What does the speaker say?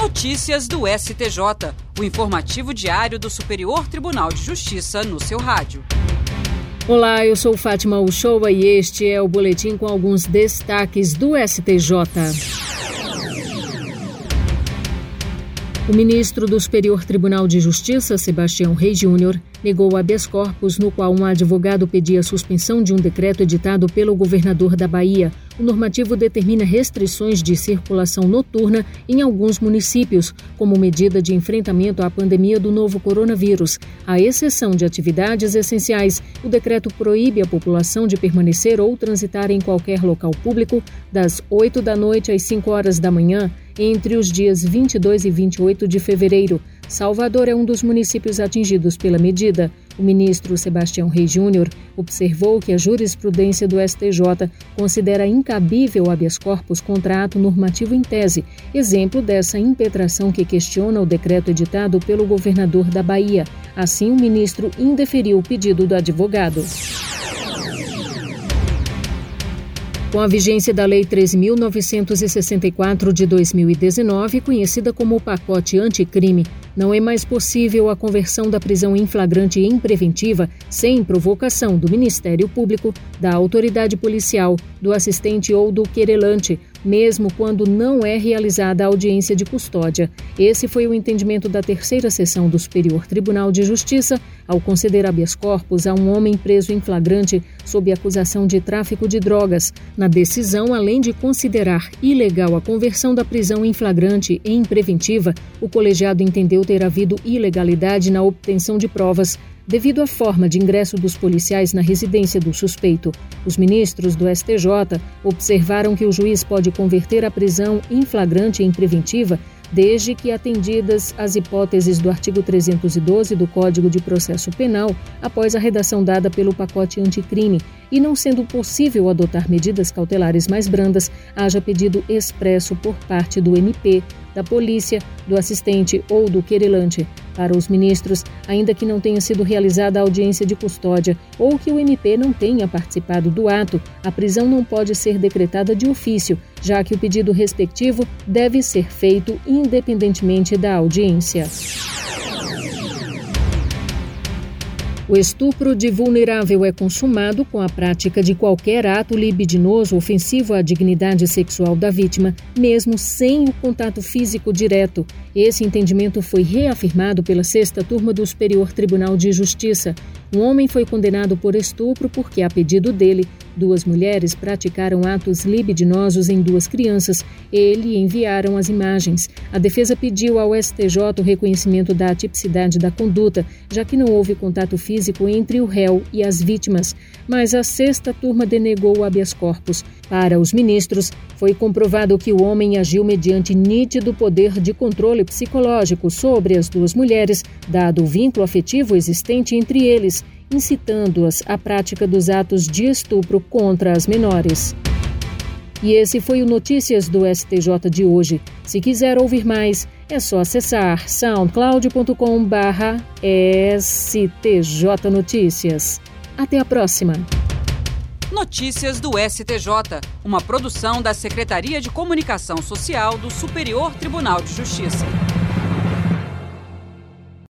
Notícias do STJ, o informativo diário do Superior Tribunal de Justiça no seu rádio. Olá, eu sou Fátima Uchoa e este é o boletim com alguns destaques do STJ. O ministro do Superior Tribunal de Justiça, Sebastião Reis Júnior, negou habeas corpus no qual um advogado pedia a suspensão de um decreto editado pelo governador da Bahia. O normativo determina restrições de circulação noturna em alguns municípios, como medida de enfrentamento à pandemia do novo coronavírus. À exceção de atividades essenciais, o decreto proíbe a população de permanecer ou transitar em qualquer local público das 8 da noite às 5 horas da manhã, entre os dias 22 e 28 de fevereiro. Salvador é um dos municípios atingidos pela medida. O ministro Sebastião Reis Júnior observou que a jurisprudência do STJ considera incabível habeas corpus contra ato normativo em tese, exemplo dessa impetração que questiona o decreto editado pelo governador da Bahia. Assim, o ministro indeferiu o pedido do advogado. Com a vigência da Lei 13.964 de 2019, conhecida como o pacote anticrime, não é mais possível a conversão da prisão em flagrante em preventiva sem provocação do Ministério Público, da autoridade policial, do assistente ou do querelante, mesmo quando não é realizada a audiência de custódia. Esse foi o entendimento da terceira sessão do Superior Tribunal de Justiça ao conceder habeas corpus a um homem preso em flagrante sob acusação de tráfico de drogas. Na decisão, além de considerar ilegal a conversão da prisão em flagrante em preventiva, o colegiado entendeu ter havido ilegalidade na obtenção de provas, devido à forma de ingresso dos policiais na residência do suspeito. Os ministros do STJ observaram que o juiz pode converter a prisão em flagrante em preventiva desde que atendidas as hipóteses do artigo 312 do Código de Processo Penal após a redação dada pelo pacote anticrime e não sendo possível adotar medidas cautelares mais brandas, haja pedido expresso por parte do MP, da polícia, do assistente ou do querelante. Para os ministros, ainda que não tenha sido realizada a audiência de custódia ou que o MP não tenha participado do ato, a prisão não pode ser decretada de ofício, já que o pedido respectivo deve ser feito independentemente da audiência. O estupro de vulnerável é consumado com a prática de qualquer ato libidinoso ofensivo à dignidade sexual da vítima, mesmo sem o contato físico direto. Esse entendimento foi reafirmado pela sexta turma do Superior Tribunal de Justiça. Um homem foi condenado por estupro porque, a pedido dele, 2 mulheres praticaram atos libidinosos em 2 crianças. Ele enviaram as imagens. A defesa pediu ao STJ o reconhecimento da atipicidade da conduta, já que não houve contato físico entre o réu e as vítimas. Mas a sexta turma denegou o habeas corpus. Para os ministros, foi comprovado que o homem agiu mediante nítido poder de controle psicológico sobre as 2 mulheres, dado o vínculo afetivo existente entre eles, incitando-as à prática dos atos de estupro contra as menores. E esse foi o Notícias do STJ de hoje. Se quiser ouvir mais, é só acessar soundcloud.com/STJ Notícias. Até a próxima! Notícias do STJ, uma produção da Secretaria de Comunicação Social do Superior Tribunal de Justiça.